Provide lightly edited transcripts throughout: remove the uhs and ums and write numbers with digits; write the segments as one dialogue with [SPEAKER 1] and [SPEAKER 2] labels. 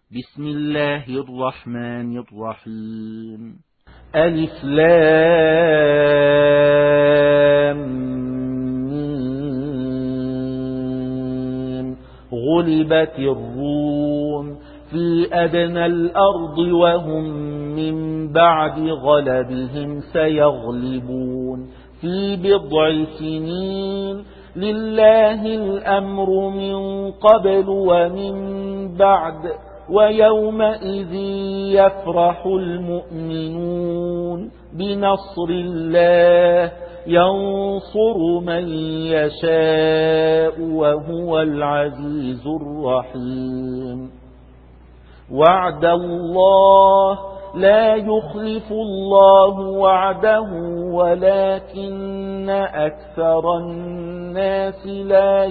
[SPEAKER 1] بسم الله الرحمن الرحيم. ألف لام ميم. غلبت الروم في أدنى الأرض وهم من بعد غلبهم سيغلبون في بضع سنين. لله الأمر من قبل ومن بعد ويومئذ يفرح المؤمنون بنصر الله ينصر من يشاء وهو العزيز الرحيم. وعد الله لا يخلف الله وعده ولكن أكثر الناس لا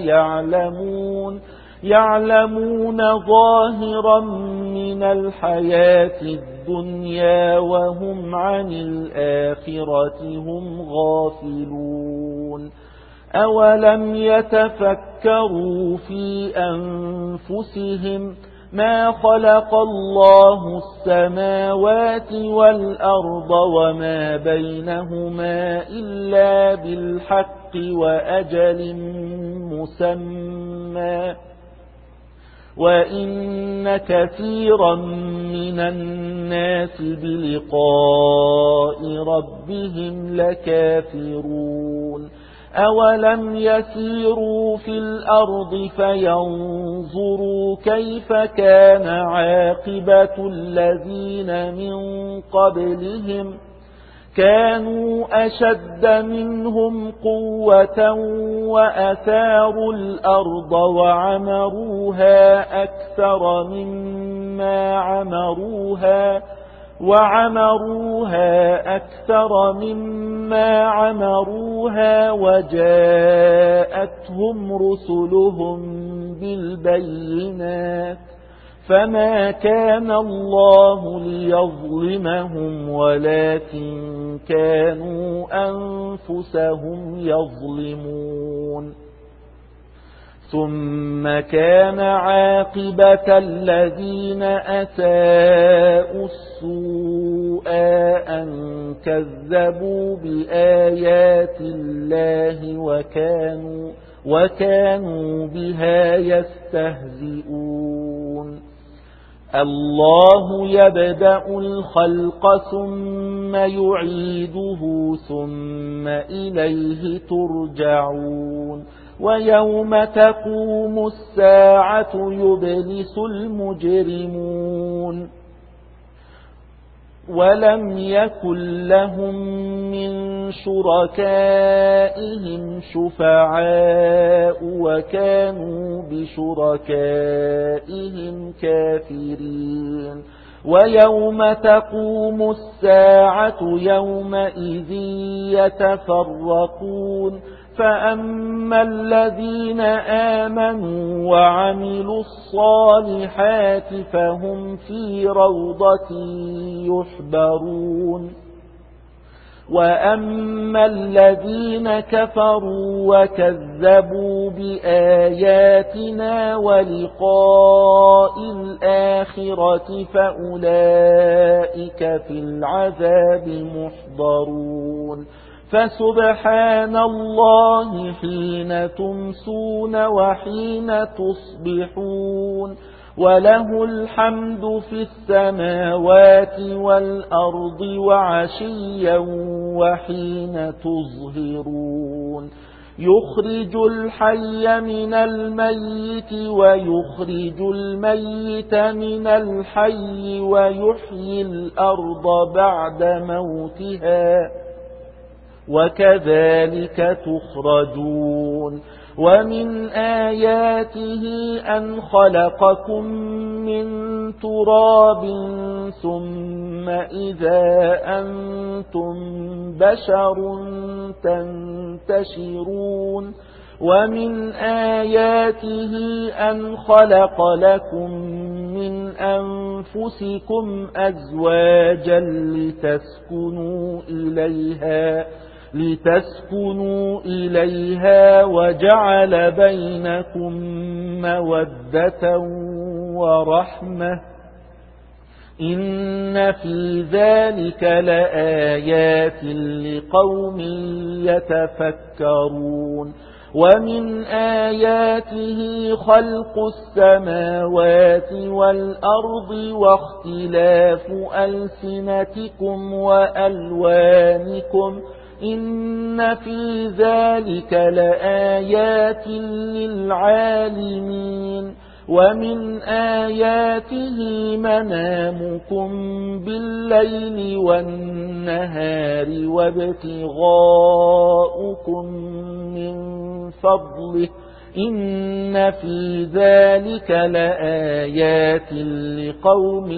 [SPEAKER 1] يعلمون ظاهرا من الحياة الدنيا وهم عن الآخرة هم غافلون. أولم يتفكروا في أنفسهم ما خلق الله السماوات والأرض وما بينهما إلا بالحق وأجل مسمى وإن كثيرا من الناس بلقاء ربهم لكافرون. أولم يسيروا في الأرض فينظروا كيف كان عاقبة الذين من قبلهم كانوا أشد منهم قوة وأثاروا الأرض وعمروها أكثر مما عمروها وجاءتهم رسلهم بالبينات فما كان الله ليظلمهم ولكن كانوا أنفسهم يظلمون. ثم كان عاقبة الذين أساءوا السوء أن كذبوا بآيات الله وكانوا بها يستهزئون. الله يبدأ الخلق ثم يعيده ثم إليه ترجعون. ويوم تقوم الساعة يبلس المجرمون ولم يكن لهم من شركائهم شفعاء وكانوا بشركائهم كافرين. ويوم تقوم الساعة يومئذ يتفرقون فأما الذين آمنوا وعملوا الصالحات فهم في روضة يحبرون. وأما الذين كفروا وكذبوا بآياتنا ولقاء الآخرة فأولئك في العذاب محضرون. فسبحان الله حين تمسون وحين تصبحون وله الحمد في السماوات والأرض وعشيا وحين تظهرون. يخرج الحي من الميت ويخرج الميت من الحي ويحيي الأرض بعد موتها وكذلك تخرجون. ومن آياته أن خلقكم من تراب ثم إذا أنتم بشر تنتشرون. ومن آياته أن خلق لكم من أنفسكم أزواجا لتسكنوا إليها وجعل بينكم مودة ورحمة إن في ذلك لآيات لقوم يتفكرون ومن آياته خلق السماوات والأرض واختلاف ألسنتكم وألوانكم إن في ذلك لآيات للعالمين ومن آياته منامكم بالليل والنهار وابتغاؤكم من فضله إن في ذلك لآيات لقوم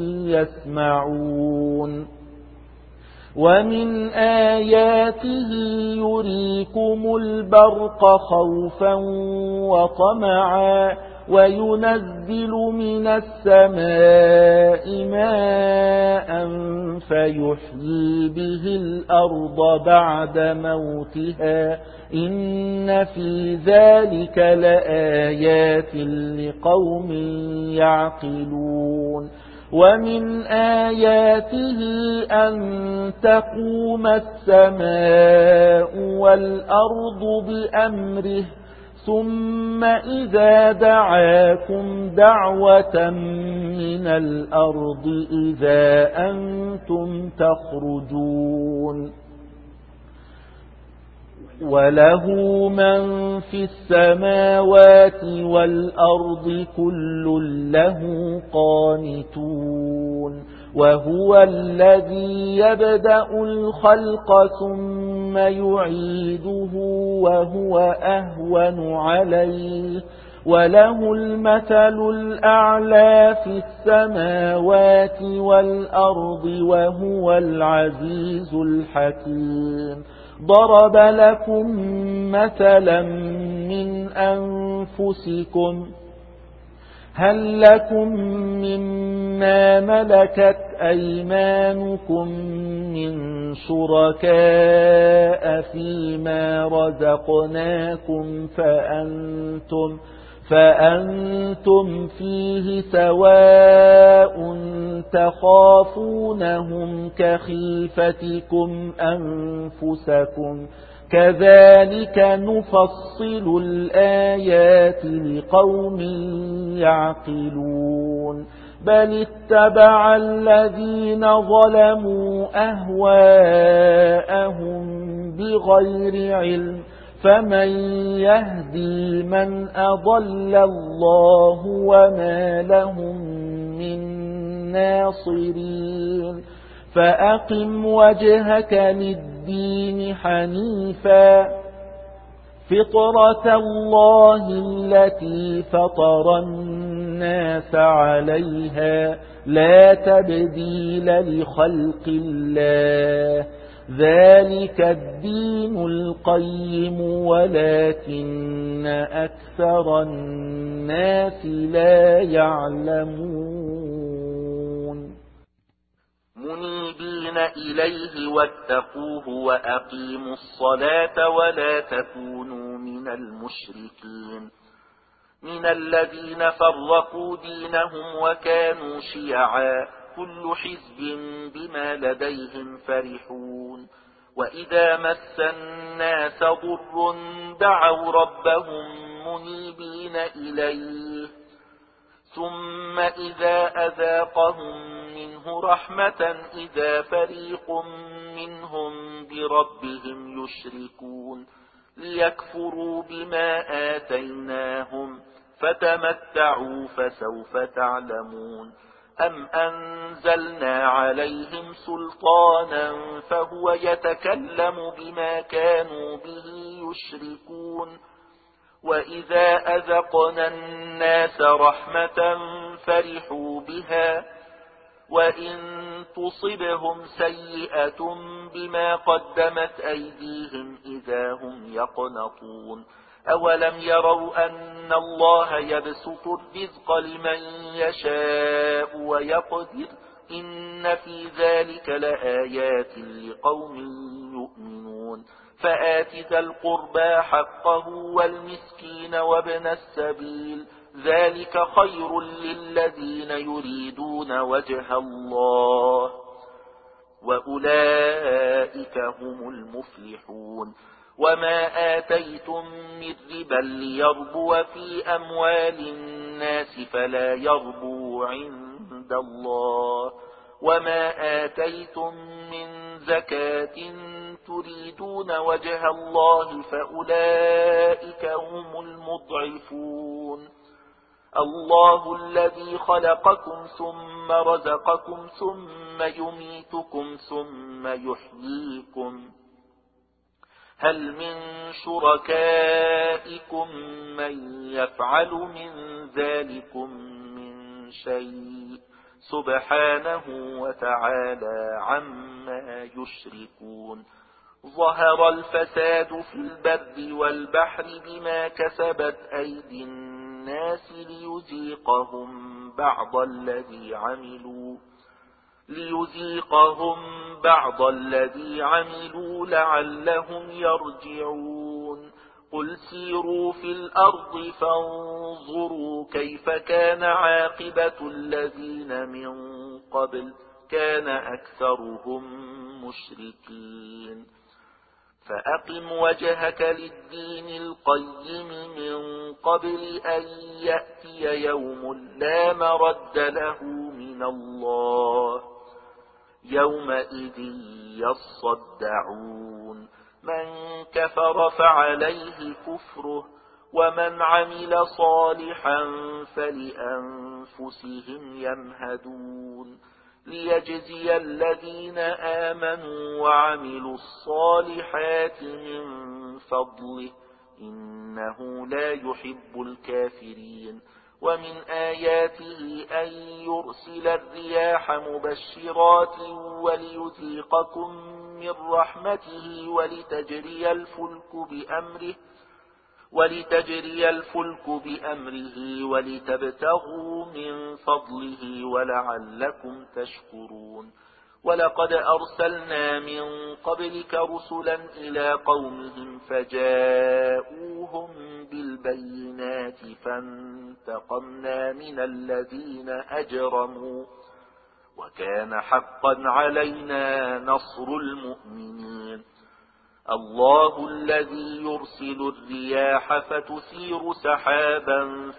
[SPEAKER 1] يسمعون ومن آياته يريكم البرق خوفا وطمعا وينزل من السماء ماء فيحيي به الأرض بعد موتها إن في ذلك لآيات لقوم يعقلون ومن آياته أن تقوم السماء والأرض بأمره ثم إذا دعاكم دعوة من الأرض إذا أنتم تخرجون وله من في السماوات والأرض كل له قانتون وهو الذي يبدأ الخلق ثم يعيده وهو أهون عليه وله المثل الأعلى في السماوات والأرض وهو العزيز الحكيم ضرب لكم مثلا من أنفسكم هل لكم مما ملكت أيمانكم من شركاء فيما رزقناكم فأنتم فيه سواء تخافونهم كخيفتكم أنفسكم كذلك نفصل الآيات لقوم يعقلون بل اتبع الذين ظلموا أهواءهم بغير علم فمن يهدي من أضل الله وما لهم من ناصرين فأقم وجهك للدين حنيفا فطرة الله التي فطر الناس عليها لا تبديل لخلق الله ذلك الدين القيم ولكن أكثر الناس لا يعلمون منيبين إليه واتقوه وأقيموا الصلاة ولا تكونوا من المشركين من الذين فرقوا دينهم وكانوا شيعا كل حزب بما لديهم فرحون وإذا مس الناس ضر دعوا ربهم منيبين إليه ثم إذا أذاقهم منه رحمة إذا فريق منهم بربهم يشركون ليكفروا بما آتيناهم فتمتعوا فسوف تعلمون أم أنزلنا عليهم سلطانا فهو يتكلم بما كانوا به يشركون وإذا أذقنا الناس رحمة فرحوا بها وإن تصبهم سيئة بما قدمت أيديهم إذا هم يقنطون أولم يروا أن الله يبسط الرزق لمن يشاء ويقدر إن في ذلك لآيات لقوم يؤمنون فآت ذا القربى حقه والمسكين وابن السبيل ذلك خير للذين يريدون وجه الله وأولئك هم المفلحون. وما آتيتم من ربا ليربو في أموال الناس فلا يربو عند الله، وما آتيتم من زكاة تريدون وجه الله فأولئك هم المضعفون. الله الذي خلقكم ثم رزقكم ثم يميتكم ثم يحييكم، هل من شركائكم من يفعل من ذلكم من شيء سبحانه وتعالى عما يشركون. ظهر الفساد في البر والبحر بما كسبت أيدي الناس ليذيقهم بعض الذي عملوا لعلهم يرجعون. قل سيروا في الأرض فانظروا كيف كان عاقبة الذين من قبل كان أكثرهم مشركين. فأقم وجهك للدين القيم من قبل أن يأتي يوم لا مرد له من الله يومئذ يصدعون. من كفر فعليه كفره ومن عمل صالحا فلأنفسهم يمهدون، ليجزي الذين آمنوا وعملوا الصالحات من فضله إنه لا يحب الكافرين. ومن آياته أن يرسل الرياح مبشرات وليذيقكم من رحمته ولتجري الفلك بأمره ولتبتغوا من فضله ولعلكم تشكرون. ولقد أرسلنا من قبلك رسلا إلى قومهم فجاءوهم بالبينات فانتقمنا من الذين أجرموا وكان حقا علينا نصر المؤمنين. الله الذي يرسل الرياح فتثير سحابا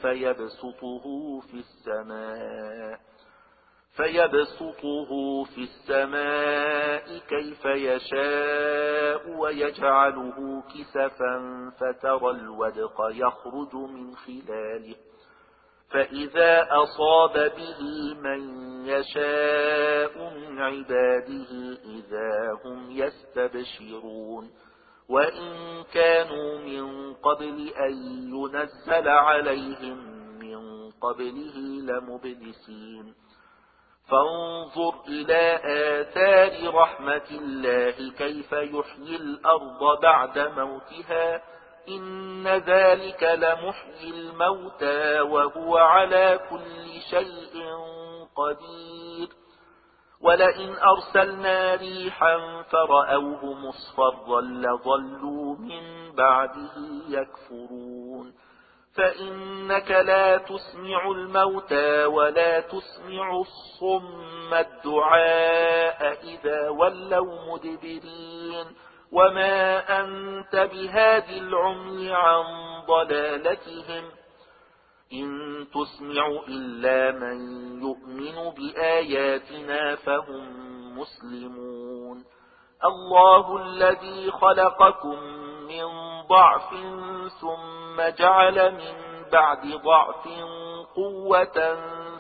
[SPEAKER 1] فيبسطه في السماء كيف يشاء ويجعله كسفا فترى الودق يخرج من خلاله فإذا أصاب به من يشاء من عباده إذا هم يستبشرون. وإن كانوا من قبل أن ينزل عليهم من قبله لمبلسين. فانظر إلى آثار رحمة الله كيف يحيي الأرض بعد موتها إن ذلك لمحيي الموتى وهو على كل شيء قدير. ولئن أرسلنا ريحا فرأوه مصفرا لظلوا من بعده يكفرون. فإنك لا تسمع الموتى ولا تسمع الصم الدعاء إذا ولوا مدبرين. وما أنت بهاد العمي عن ضلالتهم إن تسمع إلا من يؤمن بآياتنا فهم مسلمون. الله الذي خلقكم من ضعف ثم جعل من بعد ضعف قوة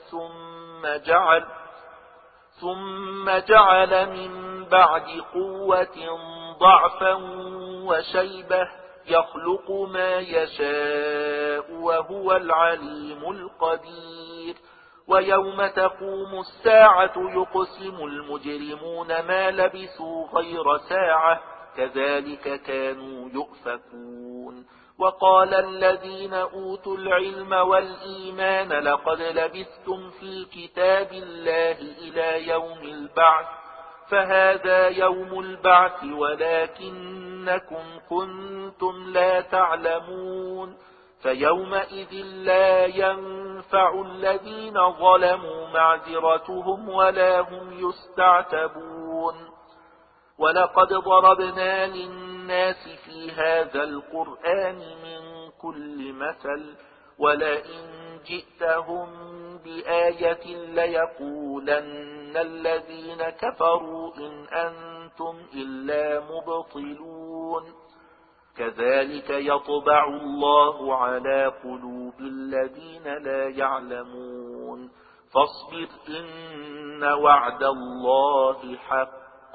[SPEAKER 1] ثم جعل من بعد قوة ضعفا وشيبة يخلق ما يشاء وهو العليم القدير. ويوم تقوم الساعة يقسم المجرمون ما لبثوا غير ساعة كذلك كانوا يؤفكون. وقال الذين أوتوا العلم والإيمان لقد لبثتم في كتاب الله إلى يوم البعث فهذا يوم البعث ولكنكم كنتم لا تعلمون. فيومئذ لا ينفع الذين ظلموا معذرتهم ولا هم يستعتبون. ولقد ضربنا للناس في هذا القرآن من كل مثل ولئن جئتهم بآية ليقولن الذين كفروا إن أنتم إلا مبطلون. كذلك يطبع الله على قلوب الذين لا يعلمون. فاصبر إن وعد الله حق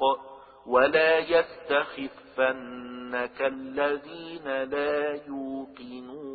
[SPEAKER 1] ولا يستخفنك الذين لا يوقنون.